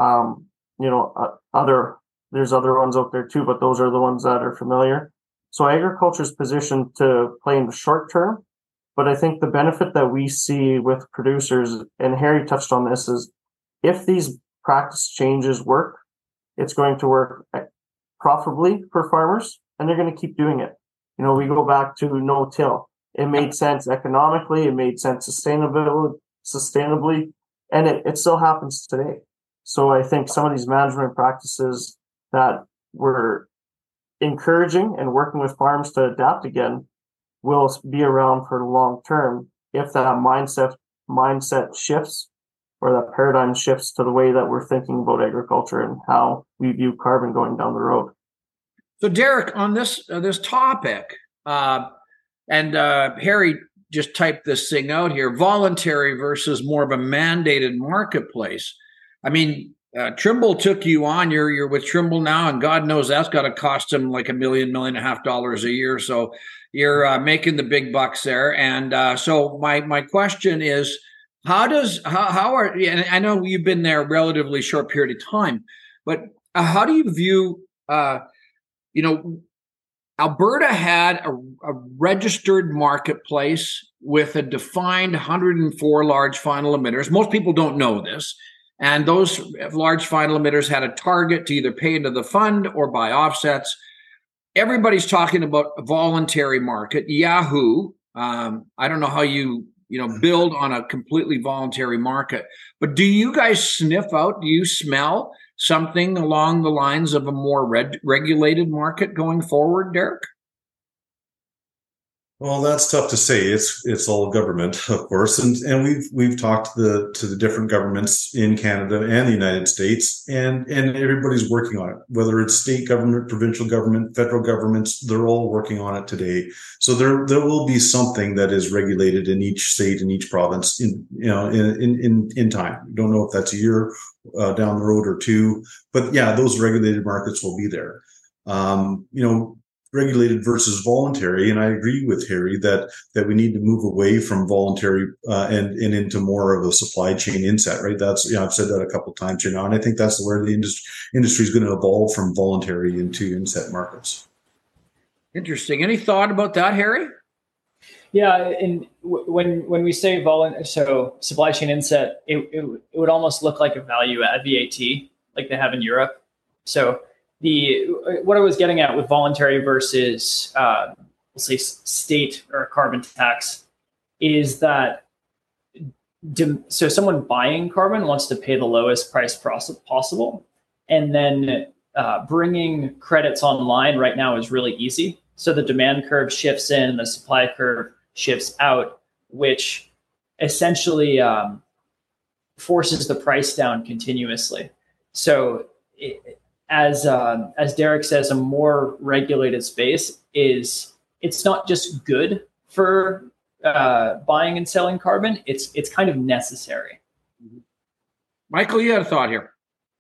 there's other ones out there too, but those are the ones that are familiar. So agriculture is positioned to play in the short term, but I think the benefit that we see with producers, and Harry touched on this, is if these practice changes work, it's going to work profitably for farmers, and they're going to keep doing it. You know, we go back to no-till. It made sense economically, it made sense sustainably, and it still happens today. So I think some of these management practices that we're encouraging and working with farms to adapt again will be around for the long term if that mindset shifts, or that paradigm shifts to the way that we're thinking about agriculture and how we view carbon going down the road. So, Derek, on this topic, and Harry just typed this thing out here: voluntary versus more of a mandated marketplace. I mean, Trimble took you on. You're with Trimble now, and God knows that's got to cost him like $1.5 million a year. So you're making the big bucks there. And so my question is, how are? And I know you've been there a relatively short period of time, but how do you view? Alberta had a registered marketplace with a defined 104 large final emitters. Most people don't know this. And those large final emitters had a target to either pay into the fund or buy offsets. Everybody's talking about a voluntary market. Yahoo! I don't know how you build on a completely voluntary market. But do you guys sniff out? Do you smell something along the lines of a more regulated market going forward, Derek? Well, that's tough to say. It's all government, of course, and we've talked to the different governments in Canada and the United States, and everybody's working on it. Whether it's state government, provincial government, federal governments, they're all working on it today. So there will be something that is regulated in each state, in each province, in time. We don't know if that's a year down the road or two, but yeah, those regulated markets will be there. Regulated versus voluntary, and I agree with Harry that we need to move away from voluntary and into more of a supply chain inset. Right? That's I've said that a couple of times now, and I think that's where the industry is going to evolve from voluntary into inset markets. Interesting. Any thought about that, Harry? Yeah, and when we say so supply chain inset, it would almost look like a value add VAT like they have in Europe. So what I was getting at with voluntary versus, we'll say, state or carbon tax is that so someone buying carbon wants to pay the lowest price possible, and then bringing credits online right now is really easy. So the demand curve shifts in, the supply curve shifts out, which essentially forces the price down continuously. So as Derek says, a more regulated space it's not just good for buying and selling carbon. It's kind of necessary. Michael, you had a thought here.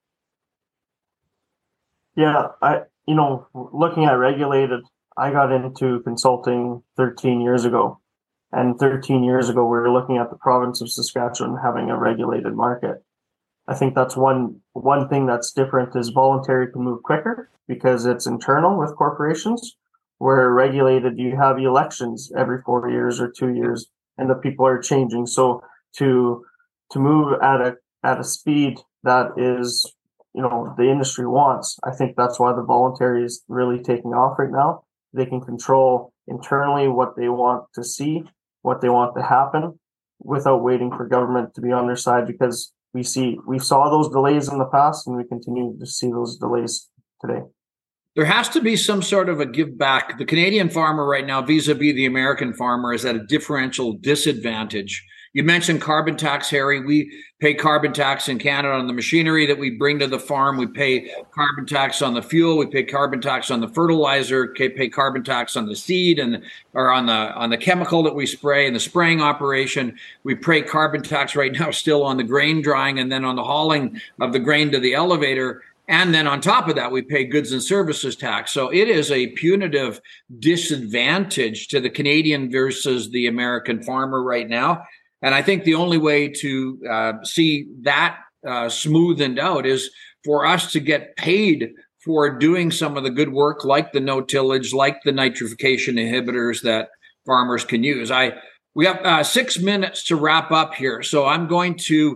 Yeah, looking at regulated, I got into consulting 13 years ago. And 13 years ago, we were looking at the province of Saskatchewan having a regulated market. I think that's one thing that's different is voluntary can move quicker because it's internal with corporations, where regulated, you have elections every 4 years or 2 years, and the people are changing. So to move at a speed that is, the industry wants, I think that's why the voluntary is really taking off right now. They can control internally what they want to see, what they want to happen, without waiting for government to be on their side, because we saw those delays in the past, and we continue to see those delays today. There has to be some sort of a give back. The Canadian farmer right now, vis-a-vis the American farmer, is at a differential disadvantage. You mentioned carbon tax, Harry. We pay carbon tax in Canada on the machinery that we bring to the farm. We pay carbon tax on the fuel. We pay carbon tax on the fertilizer. Pay carbon tax on the seed or on the chemical that we spray and the spraying operation. We pay carbon tax right now still on the grain drying and then on the hauling of the grain to the elevator. And then on top of that, we pay goods and services tax. So it is a punitive disadvantage to the Canadian versus the American farmer right now. And I think the only way to see that smoothened out is for us to get paid for doing some of the good work, like the no-tillage, like the nitrification inhibitors that farmers can use. We have 6 minutes to wrap up here, so I'm going to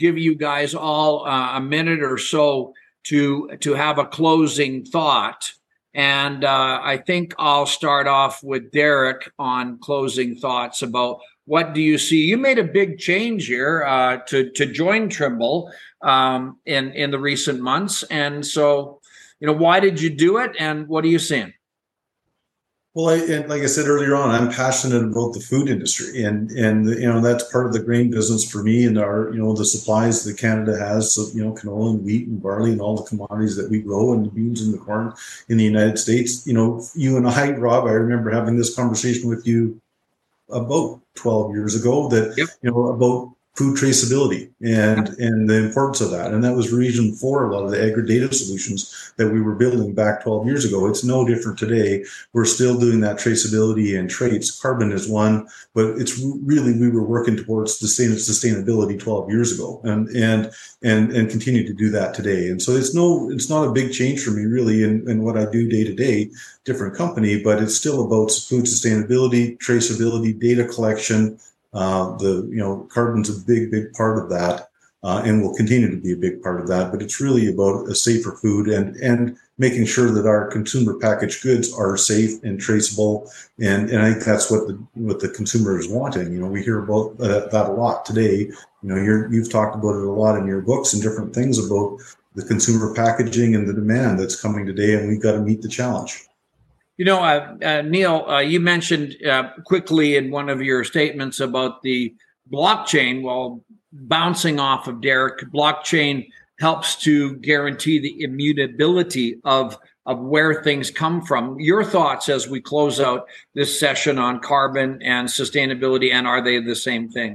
give you guys all a minute or so to have a closing thought. And I think I'll start off with Derek on closing thoughts about what do you see? You made a big change here to join Trimble in the recent months. And so, why did you do it and what are you seeing? Well, like I said earlier on, I'm passionate about the food industry, and that's part of the grain business for me, and our the supplies that Canada has, so canola and wheat and barley and all the commodities that we grow, and the beans and the corn in the United States. You and I, Rob, I remember having this conversation with you about 12 years ago that about food traceability and the importance of that. And that was reason for a lot of the agri-data solutions that we were building back 12 years ago. It's no different today. We're still doing that traceability and traits. Carbon is one, but it's really, we were working towards sustainability 12 years ago and continue to do that today. And so it's not a big change for me really in what I do day to day, different company, but it's still about food sustainability, traceability, data collection. Carbon's a big part of that, and will continue to be a big part of that. But it's really about a safer food and making sure that our consumer packaged goods are safe and traceable. And I think that's what the consumer is wanting. We hear about that a lot today. You've talked about it a lot in your books and different things about the consumer packaging and the demand that's coming today, and we've got to meet the challenge. Neil, you mentioned quickly in one of your statements about the blockchain. Well, bouncing off of Derek, blockchain helps to guarantee the immutability of where things come from. Your thoughts as we close out this session on carbon and sustainability, and are they the same thing?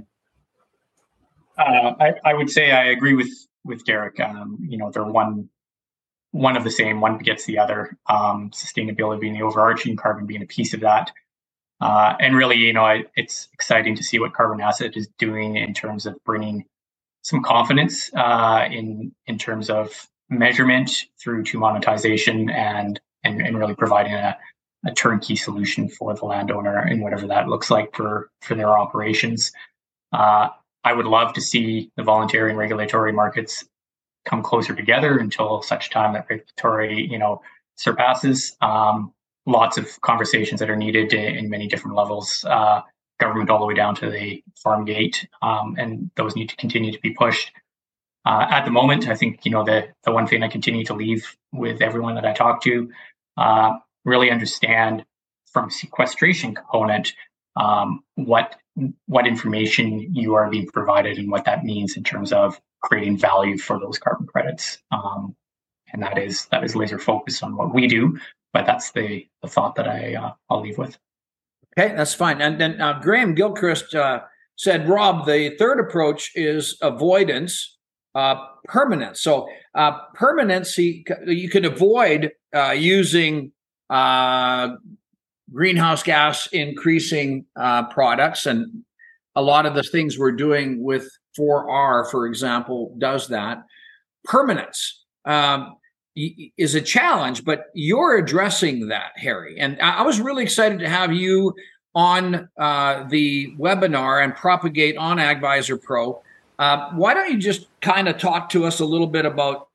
I would say I agree with Derek. They're one of the same, one begets the other, sustainability being the overarching, carbon being a piece of that. And really, it's exciting to see what Carbon Asset is doing in terms of bringing some confidence in terms of measurement through to monetization and really providing a turnkey solution for the landowner and whatever that looks like for their operations. I would love to see the voluntary and regulatory markets come closer together until such time that regulatory, surpasses. Lots of conversations that are needed in many different levels, government all the way down to the farm gate, and those need to continue to be pushed. At the moment, I think, the one thing I continue to leave with everyone that I talk to, really understand from sequestration component, what information you are being provided and what that means in terms of creating value for those carbon credits. And that is laser focused on what we do, but that's the thought that I'll leave with. Okay, that's fine. And then Graham Gilchrist said, Rob, the third approach is avoidance, permanence. So permanence, you can avoid using greenhouse gas increasing products, and a lot of the things we're doing with 4R, for example, does that. Permanence is a challenge, but you're addressing that, Harry. And I was really excited to have you on the webinar and Propagate on AgVisor Pro. Why don't you just kind of talk to us a little bit about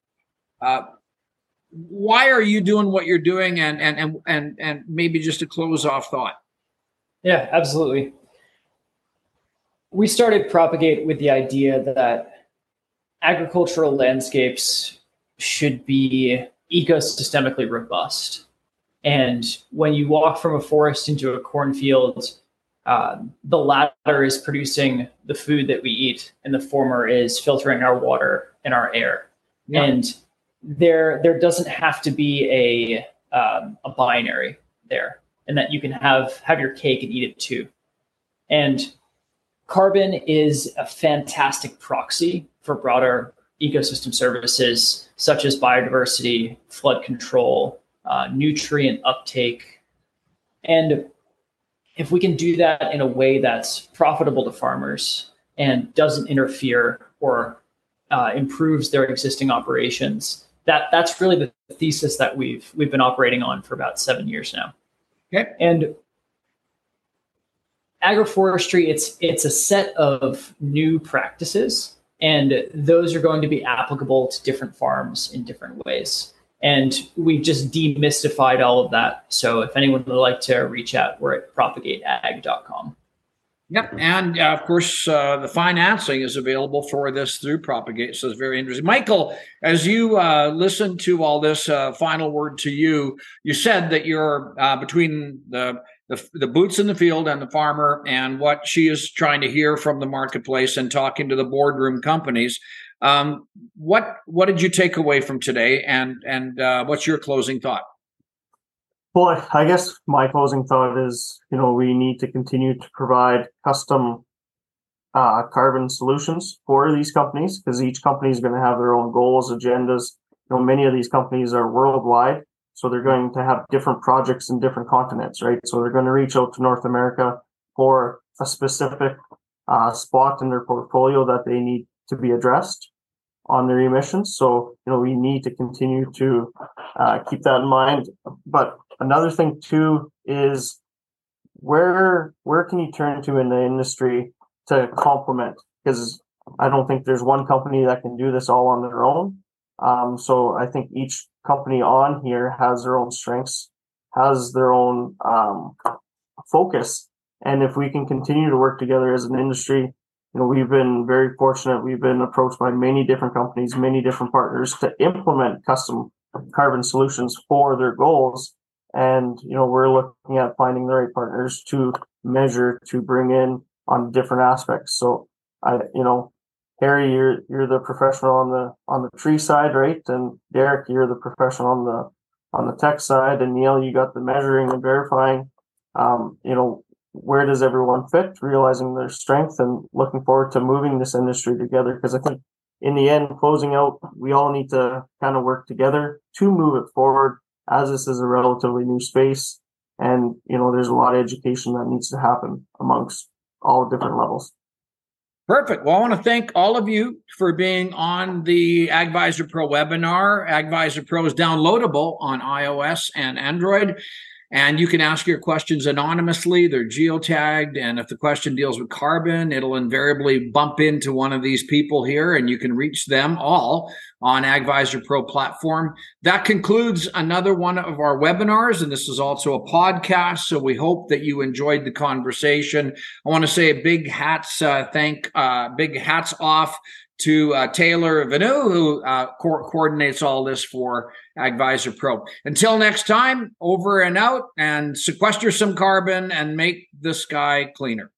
why are you doing what you're doing, and maybe just a close off thought. Yeah, absolutely. We started Propagate with the idea that agricultural landscapes should be ecosystemically robust. And when you walk from a forest into a cornfield, the latter is producing the food that we eat, and the former is filtering our water and our air. Yeah. And there doesn't have to be a binary there, and that you can have your cake and eat it too. And carbon is a fantastic proxy for broader ecosystem services such as biodiversity, flood control, nutrient uptake. And if we can do that in a way that's profitable to farmers and doesn't interfere or improves their existing operations, that's really the thesis that we've been operating on for about 7 years now. Okay. And agroforestry, it's a set of new practices And those are going to be applicable to different farms in different ways. And we've just demystified all of that. So if anyone would like to reach out, we're at propagateag.com. Yep. And of course, the financing is available for this through Propagate. So it's very interesting. Michael, as you listen to all this, final word to you, you said that you're between the boots in the field and the farmer and what she is trying to hear from the marketplace and talking to the boardroom companies. What did you take away from today? And what's your closing thought? Well, I guess my closing thought is, we need to continue to provide custom carbon solutions for these companies, because each company is going to have their own goals, agendas. Many of these companies are worldwide, so they're going to have different projects in different continents, right? So they're going to reach out to North America for a specific spot in their portfolio that they need to be addressed on their emissions. So, we need to continue to keep that in mind. But another thing too is where can you turn to in the industry to complement? Because I don't think there's one company that can do this all on their own. So I think each company on here has their own strengths, has their own focus. And if we can continue to work together as an industry, we've been very fortunate. We've been approached by many different companies, many different partners to implement custom carbon solutions for their goals. And, we're looking at finding the right partners to measure, to bring in on different aspects. So Harry, you're the professional on the tree side, right? And Derek, you're the professional on the tech side. And Neil, you got the measuring and verifying. Where does everyone fit, realizing their strength and looking forward to moving this industry together? Because I think in the end, closing out, we all need to kind of work together to move it forward, as this is a relatively new space. And, there's a lot of education that needs to happen amongst all different levels. Perfect. Well, I want to thank all of you for being on the AgVisor Pro webinar. AgVisor Pro is downloadable on iOS and Android. And you can ask your questions anonymously. They're geotagged. And if the question deals with carbon, it'll invariably bump into one of these people here, and you can reach them all on AgVisor Pro platform. That concludes another one of our webinars, and this is also a podcast. So we hope that you enjoyed the conversation. I want to say a big hats off to Taylor Vanu, who coordinates all this for AgVisor Pro. Until next time, over and out, and sequester some carbon and make the sky cleaner.